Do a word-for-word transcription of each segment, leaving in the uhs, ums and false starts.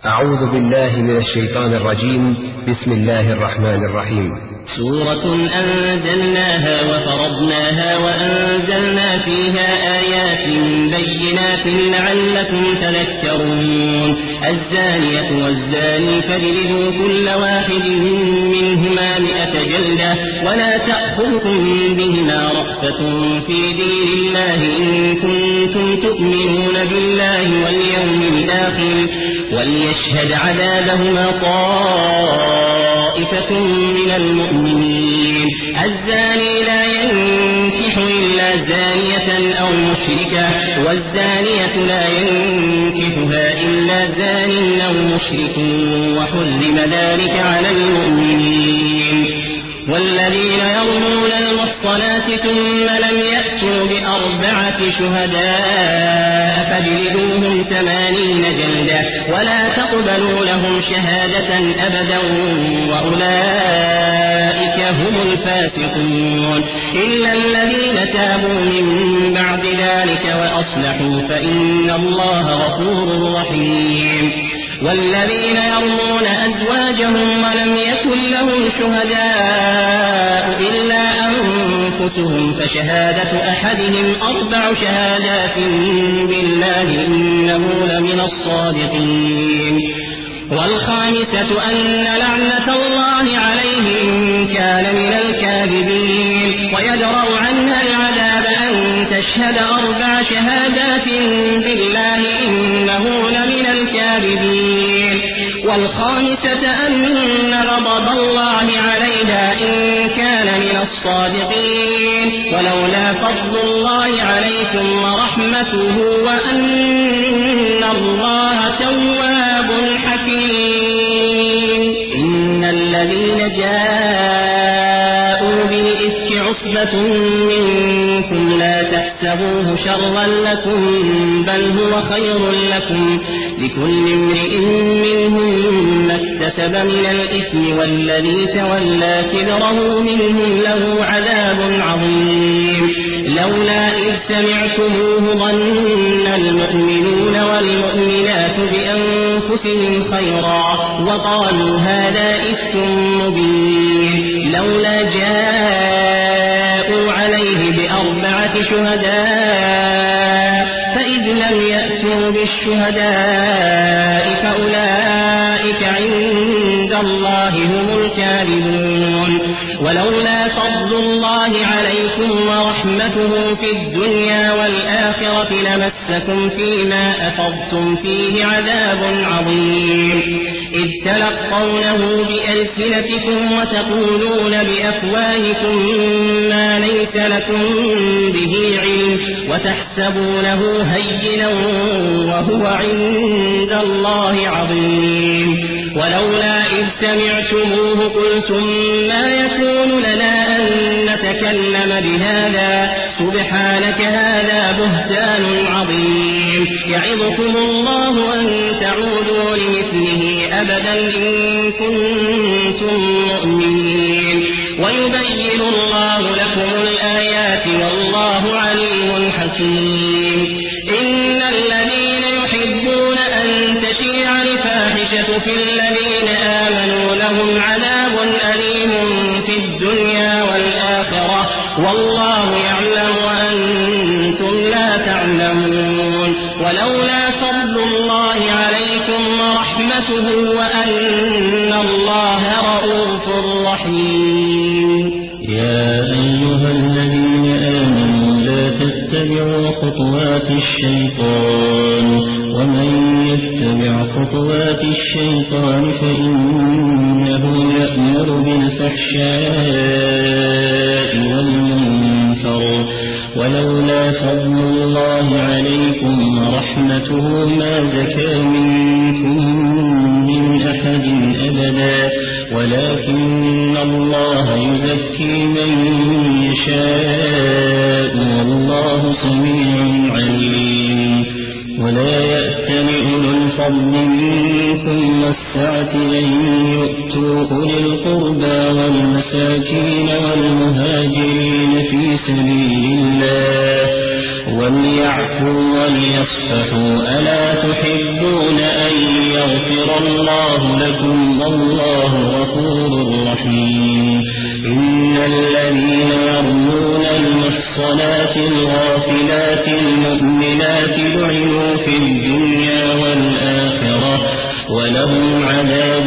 أعوذ بالله من الشيطان الرجيم. بسم الله الرحمن الرحيم. سورة أنزلناها وفرضناها وأنزلنا فيها آيات بينات لعلكم تذكرون. الزانية والزاني فاجلدوا كل واحد منهما مئة جلدة ولا تأخذكم بهما رأفة في دين الله إن كنتم تؤمنون بالله واليوم الآخر وليشهد عذابهما طائفة من المؤمنين. الزاني لا ينكح إلا زانية أو مشركة والزانية لا ينكحها إلا زان أو مشرك وحرم ذلك على المؤمنين. والذين يرمون المحصنات ثم لم يأتوا بأربعة شهداء فاجلدوهم ثمانين جلدة ولا تقبلوا لهم شهادة أبدا وأولئك هم الفاسقون. إلا الذين تابوا من بعد ذلك وأصلحوا فإن الله غفور رحيم. والذين يرمون أزواجهم ولم يكن لهم شهداء إلا أنفسهم فشهادة أحدهم أربع شهادات بالله إنه لمن الصادقين. والخامسة أن لعنة الله عليه إن كان من الكاذبين. ويدرأ عنها العذاب أن تشهد أربع شهادات بالله إنه لمن الكاذبين. والخامسة أن غضب الله عليها إن كان من الصادقين. ولولا فضل الله عليكم ورحمته وأن الله تواب حكيم. إن الذين جاءوا بالإفك عصبة منكم لا تحسبوه شرا لكم بل هو خير لكم لكل امرئ منهم ما اكتسب من الإثم والذي تولى كبره منهم له عذاب عظيم. لولا إذ سمعتموه ظن المؤمنون والمؤمنات بأنفسهم خيرا وقالوا هذا إفك مبين. لولا جاءوا عليه بأربعة شهداء فإذ لم يأتوا بالشهداء فأولئك عند الله هم الكاذبون. ولولا فضل الله عليكم ورحمته في الدنيا والآخرة لمسكم فيما أفضتم فيه عذاب عظيم. إذ تلقونه بألسنتكم وتقولون بأفواهكم ما ليس لكم به علم وتحسبونه هينا وهو عند الله عظيم. ولولا إذ سمعتموه قلتم ما يكون لنا أن نتكلم بهذا سبحانك هذا بهتان عظيم. يعظكم الله أن تعودوا لمثله أبدا إن كنتم مؤمنين. ويبين الله لكم الآيات والله عليم حكيم. إن الذين يحبون أن تشيع الفاحشة في الذين آمنوا لهم عذاب أليم في الدنيا والآخرة والله يعلم وأنتم لا تعلمون. ولولا فضل الله عليكم ورحمته وأن الله رؤوف رحيم. يا أيها الذين آمنوا لا تتبعوا خطوات الشيطان ومن يتبع خطوات الشيطان فإنه يأمر بالفحشاء والمنكر. ولولا فضل الله عليكم ورحمته ما زكى منكم من أحد أبدا ولكن الله يزكي من يشاء والله سميع عليم. ولا يأتل أولو الفضل منكم والسعة أن يؤتوا أولي القربى والمساكين والمهاجرين في سبيل الله وليعفوا وليصفحوا ألا تحبون أن يغفر الله لكم والله غفور رحيم إن الذين يرمون المحصنات الغافلات المؤمنات لعنوا في الدنيا والآخرة ولهم عذاب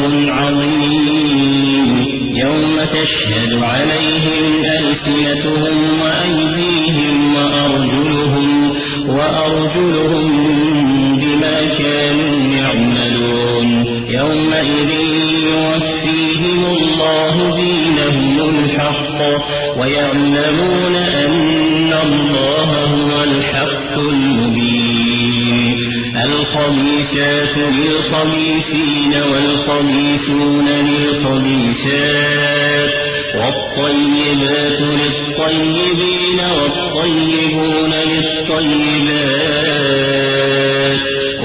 عظيم يوم تشهد عليهم ألسنتهم وأيديهم وأرجلهم وأرجلهم بما كانوا يعملون يومئذ يوفيهم الله دينهم الحق ويعلمون أن الله هو الحق المبين الخبيثات للخبيثين والخبيثون للخبيثات والطيبات للطيبين والطيبون للطيبات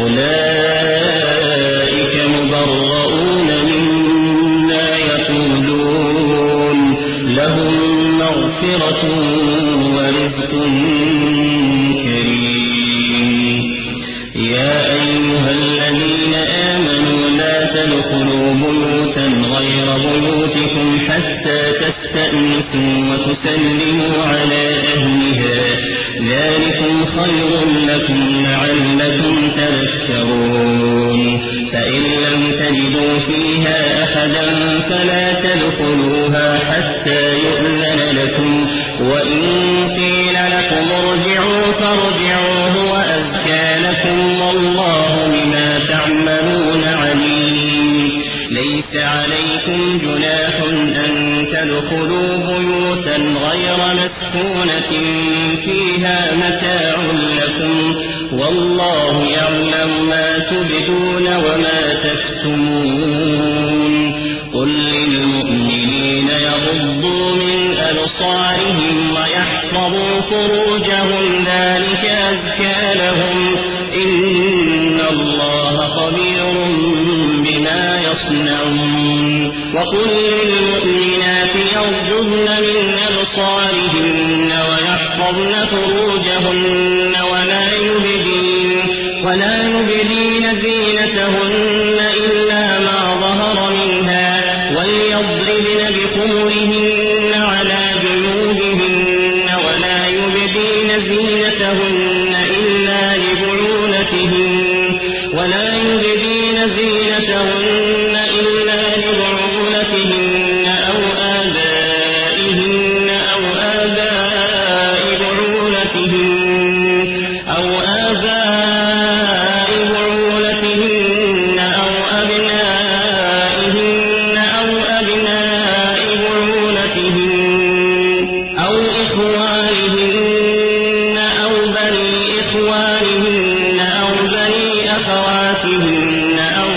أولئك مبرؤون مما يقولون لهم مغفرة ورزق كريم يا أيها الذين آمنوا لا تدخلوا بيوتا غير بيوتكم حتى تستأنسوا وتسلموا على أهلها ذلكم خير لكم لعلكم تذكرون فإن لم تجدوا فيها أحدا فلا تدخلوها حتى يؤذن لكم وإن قيل لكم ارجعوا فارجعوا هو أزكى لكم والله بما تعملون عليم ليس عليكم جناح أن تدخلوا بيوتا غير مسكونة فيها متاع لكم والله يعلم ما تبدون وما تكتمون قل للمؤمنين يغضوا من أبصارهم ويحفظوا فروجهم ذلك أزكى لهم إن الله خبير بما يصنعون وقل للمؤمنات يغضضن من أبصارهن ويحفظن فروجهن ولا يبدين ولا يبدين زينتهن إلا ما ظهر منها وليضربن بخمرهن على جيوبهن ولا يبدين زينتهن إلا لبعولتهن ولا يبدين زينتهن إلا لبعولتهن أو آبائهن أو آباء بعولتهن أو آباء بعولتهن أو أبنائهن أو أبناء بعولتهن أو إخوانهن أو بني إخوانهن أو بني أخواتهن أو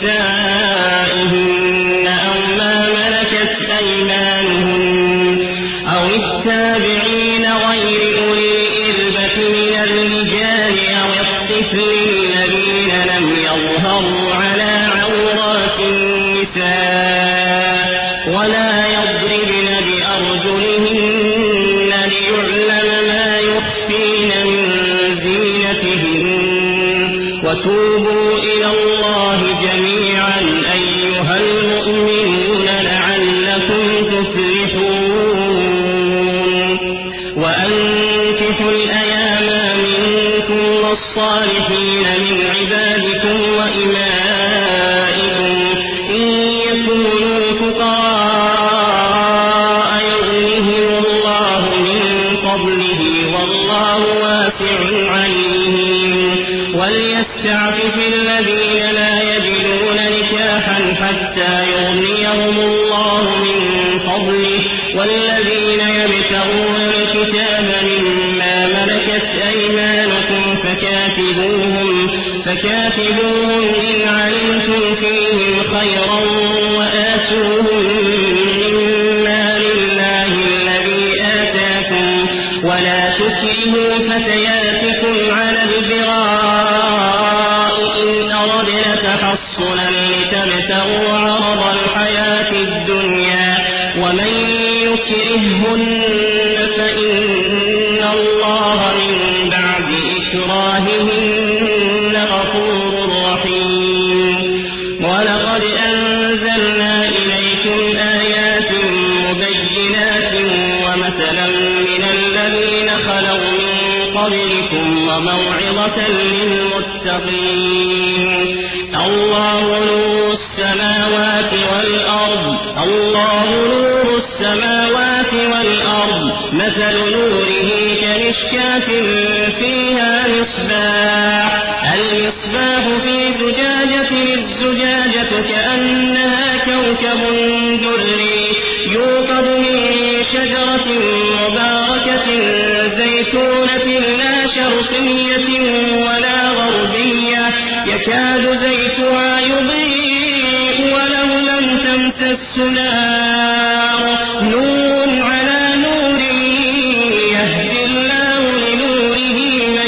نسائهن أو ما ملكت أيمانهن أو التابعين غير أولي الإربة من الرجال أو الطفل الذين لم يظهروا على عورات النساء ولا يضربن بأرجلهن ليعلم ما يخفين من زينتهن وتوبوا إلى الله جميعا أيها المؤمنون لعلكم تفلحون وأنكحوا الأيام منكم والصالحين من عبادكم وإمائكم إن يكونوا فقراء يغنهم الله من فضله والله واسع عليم وليستعفف الذين لا يجدون نكاحا حتى يغنيهم الله من فضله والذين يبتغون الكتاب مما ملكت أيمانكم فكاتبوهم فكاتبوهم إن علمتم فيهم خيرا وآتوهم مما لله الذي آتاكم ولا تكرهوا فتياتكم على البغاء إن أردنا تحصنا لتبتغوا عرض الحياة الدنيا ومن يكرههن فإن الله من بعد إكراههن غفور رحيم ولقد أنزلنا إليكم آيات مبينات ومثلا من الذين خلوا من قبلكم وموعظة للمتقين. الله نور السماوات والأرض الله نور السماوات والأرض مثل نوره كمشكاة فيها مصباح المصباح في زجاجة الزجاجة كأنها كوكب دري يوقد من شجرة مباركة زيتونة لا شرقية ولا غربية يكاد زيتها يضيء ولو لم تمسس نار نور على نور يهدي الله لنوره من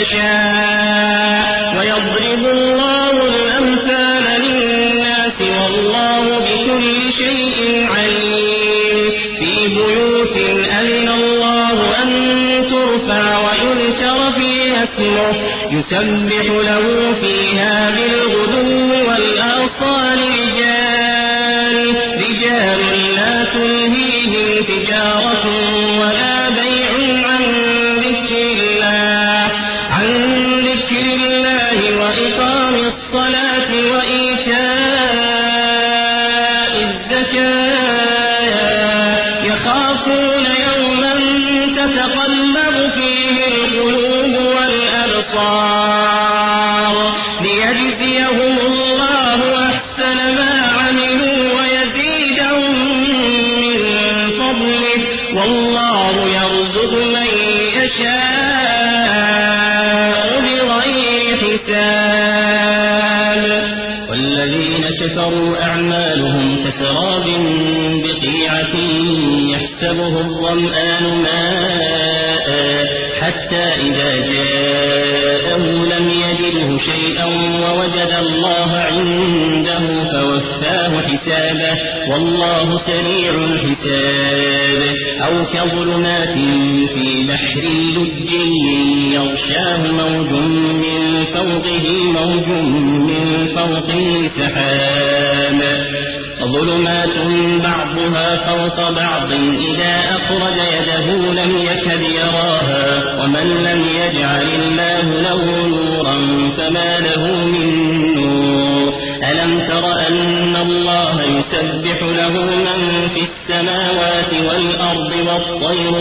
يشاء ويضرب الله الأمثال للناس والله بكل شيء عليم. في بيوت أذن الله أن ترفع ويذكر فيها اسمه يسبح له فيها بالغدو والآصال رجال رجال لا تلهيهم تجارة ولا بيع عن ذكر الله عن ذكر الله وإقام الصلاة وإيتاء الزكاة يخافون يوما تتقلب فيه القلوب والأبصار ليجزيهم الله أحسن ما عملوا ويزيدهم من فضله والله يرزق من يشاء بغير حساب. والذين كفروا أعمالهم كسراب بقيعة يحسبه الظمآن ماء حتى إذا جاءه لم يجده شيئا ووجد الله عنده فوفاه حسابه والله سريع الحساب. أو كظلمات في بحر لج يغشاه موج من فوقه موج من فوقه سحاب ظلمات بعضها فوق بعض إذا أخرج يده لم يكد يراها ومن لم يجعل الله له نورا فما له من نور. ألم تر أن الله يسبح له من في السماوات والأرض والطير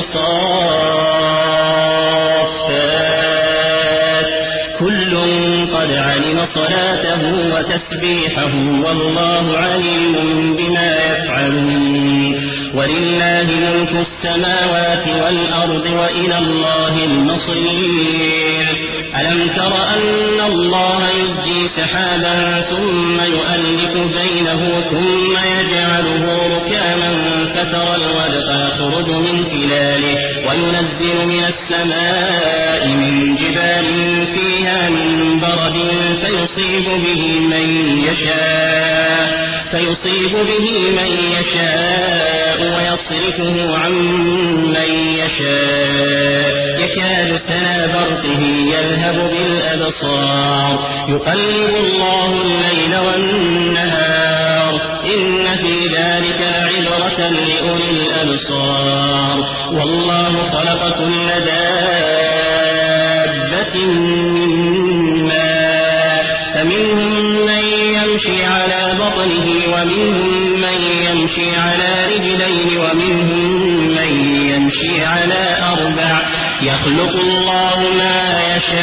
صافات كل قد علم صلاته وتسبيحه والله عليم بما يفعلون. ولله ملك السماوات والأرض وإلى الله المصير. ألم تر أن الله يزجي سحابا ثم يؤلف بينه ثم يجعله ركاما فترى الودق يخرج من خلاله وينزل من السماء من جبال فيها من برد فيصيب به من يشاء فيصيب به من يشاء ويصرفه عن من يشاء يكاد سنا برقه يذهب بالأبصار يقلب الله الليل والنهار إن في ذلك لعبرة لأولي الأبصار. والله خلق كل دابة من ماء فمنهم من يمشي على بطنه ومنهم من يمشي على رجلين ومنهم من يمشي على أربع يخلق الله ما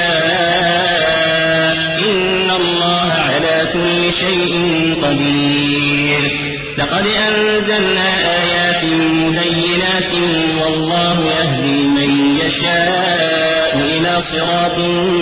يشاء إن الله على كل شيء قدير. لقد أنزلنا آيات مبينات والله يهدي من يشاء إلى صراط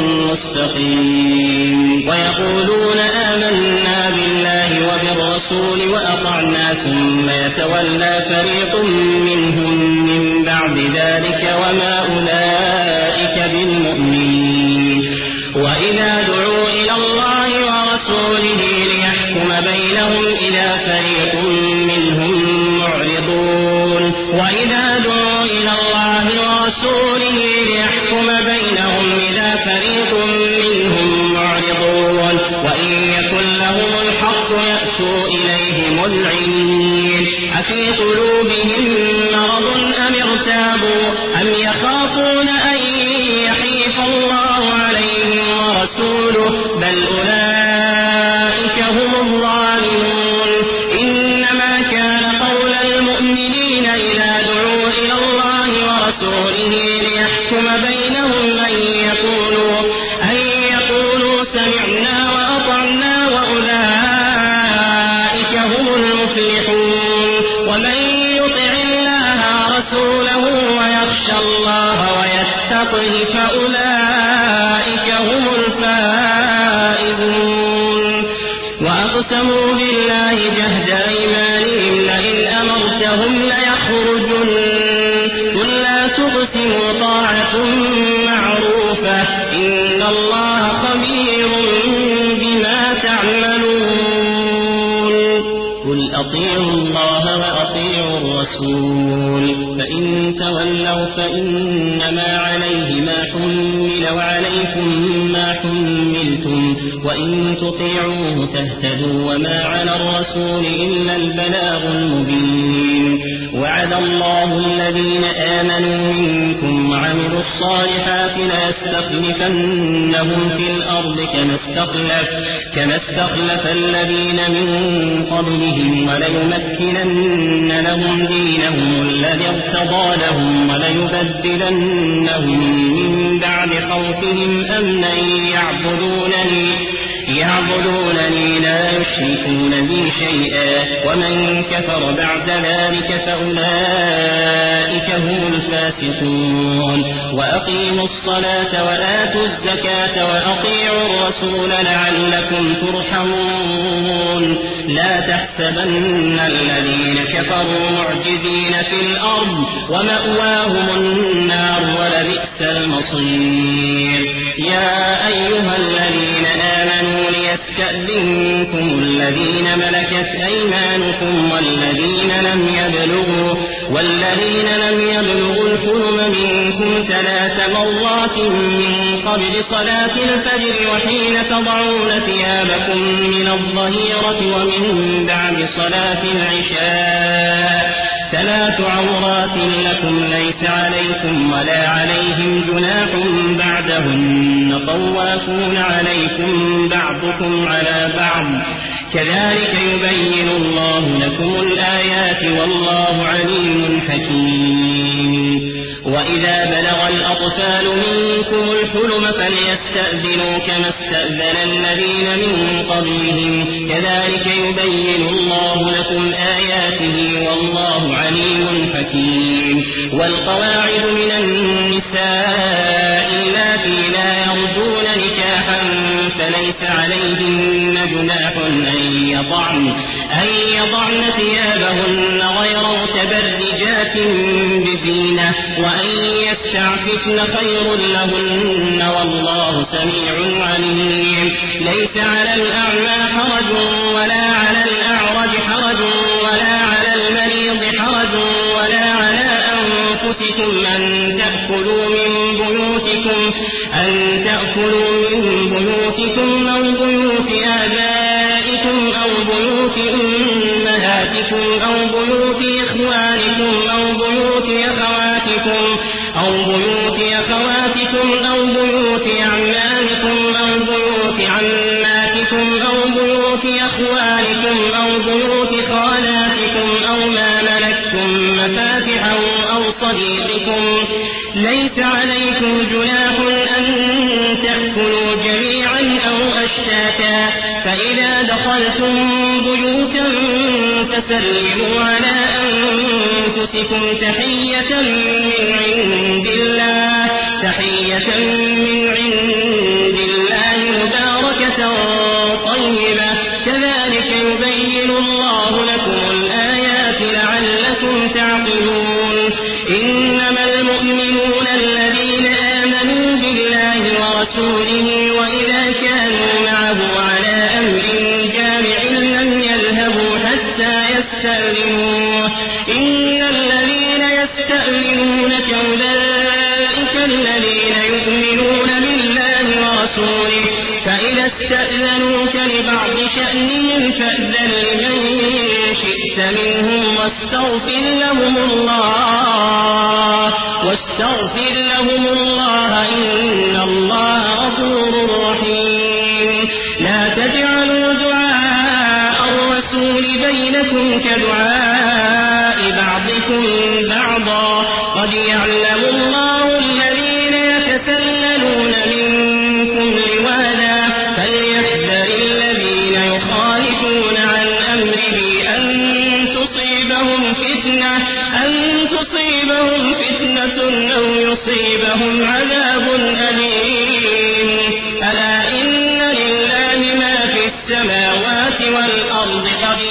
مستقيم. ويقولون آمنا بالله وبالرسول وأطعنا ثم يتولى فريق منهم من بعد ذلك وما أولئك بالمؤمنين. وإذا دعوا إلى الله ورسوله ليحكم بينهم إذا فريق منهم معرضون. وإذا دعوا إلى الله ورسوله ليحكم بينهم إذا فريق منهم معرضون. وإن يكن لهم الحق ألقوا إليهم العين أفي قلوبهم مرض أم ارتابوا أم يخافون أن يحيف الله عليهم ورسوله بل أولئك هم الظالمون إنما كان قول المؤمنين إذا دعوا إلى الله ورسوله ليحكم بينهم أن يقولوا, أن يقولوا سمعنا وأطعنا وأولئك هم المفلحون ومن يطع الله ورسوله ويخشى الله ويتقه فأولئك هم الفائزون وأقسموا بالله جهد أيمانهم لئن أمرتهم ليخرجن قل لا تقسموا طاعة معروفة إن الله خبير بما تعملون قل أطيعوا الله وأطيعوا الرسول فإن تولوا فإنما عليه ما حمل وعليكم ما حملتم وإن تطيعوه تهتدوا وما على الرسول إلا البلاغ المبين وعد الله الذين آمنوا منكم وعملوا الصالحات ليستخلفنهم في الأرض كما استخلف, كما استخلف الذين من قبلهم وليمكنن لهم دينهم الذي ارتضى لهم وليبدلنهم من بعد خوفهم أمنا يعبدونني يعبدونني لا يشركون بي شيئا ومن كفر بعد ذلك فأولئك هم الفاسقون وأقيموا الصلاة وآتوا الزكاة وأطيعوا الرسول لعلكم ترحمون لا تحسبن الذين كفروا معجزين في الأرض ومأواهم النار ولبئس المصير يا أيها الذين آمنوا ليستأذنكم الذين ملكت أيمانكم والذين لم يبلغوا والذين لم يبلغوا الحلم منكم ثلاث مرات من قبل صلاة الفجر وحين تضعون ثيابكم من الظهيرة ومن بعد صلاة العشاء ثلاث عورات لكم ليس عليكم ولا عليهم جناح بعدهن طوافون عليكم بعضكم على بعض كذلك يبين الله لكم الآيات والله عليم حكيم وإذا بلغ الأطفال منكم الحلم فليستأذنوا كما استأذن الذين من قبلهم كذلك يبين الله لكم آياته والله عليم حكيم والقواعد من النساء اللاتي لا يرجون نكاحا فليس عليهن جناح أن يضعن, أن يضعن ثيابهن غير متبرجات بزينة وأن يستعففن خير لهن والله سميع عليم ليس على الأعمى حرج ولا على الأعرج حرج ولا على المريض حرج ولا على أنفسكم أن تأكلوا من بيوتكم أن تأكلوا من بيوتكم أو بيوت آبائكم أو بيوت أمهاتكم أو بيوت إخوانكم أو بيوت أخواتكم أو بيوت أخواتكم أو بيوت أعمامكم أو بيوت عماتكم أو بيوت أخوالكم أو بيوت خالاتكم أو ما ملكتم مفاتحه أو صديقكم ليس عليكم جناح أن تأكلوا جميعا أو أشتاتا فإذا دخلتم بيوتا فسلموا على أنفسكم تحية من عند الله تحية من عند الله مباركة طيبة كذلك يبين الله لكم الآيات لعلكم تعقلون إنما المؤمنون الذين آمنوا بالله ورسوله وإذا كانوا معه على أمر جامع لم يذهبوا حتى يستأذنوه إن الذين يستأذنونك أولئك الذين يؤمنون بالله ورسوله فإذا استأذنوك لبعض شأنهم فأذن لمن شئت منهم واستغفر لهم الله واستغفر لهم الله إن الله غفور رحيم. لا تجعلوا دعاء الرسول بينكم كدعاء بعضكم بعضا قد يعلم الله الذين يتسللون منكم لواذا فليحذر الذين يخالفون عن أمره أن تصيبهم فتنة أن تصيبهم فتنة أو يصيبهم عذاب أليم. ألا إن لله ما في السماوات والأرض قد